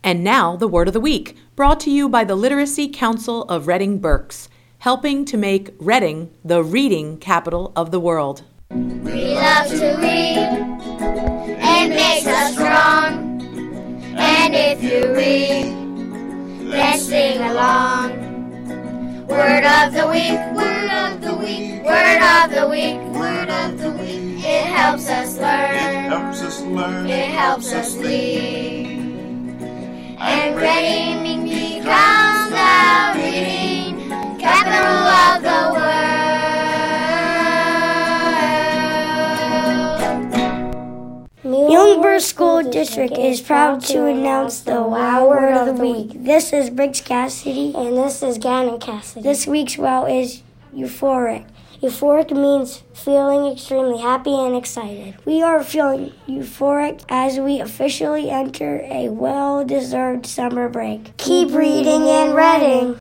And now, the Word of the Week, brought to you by the Literacy Council of Reading Berks, helping to make Reading the reading capital of the world. We love to read. It makes us strong. And if you read, then sing along. Word of the week, word of the week, word of the week, word of the week. It helps us learn. It helps us learn. It helps us lead. And Reading becomes the reading capital of the world. Muhlenberg School District is proud to announce the Wow Word of the Week. This is Briggs Cassidy. And this is Gannon Cassidy. This week's wow is euphoric. Euphoric means feeling extremely happy and excited. We are feeling euphoric as we officially enter a well-deserved summer break. Keep reading and reading.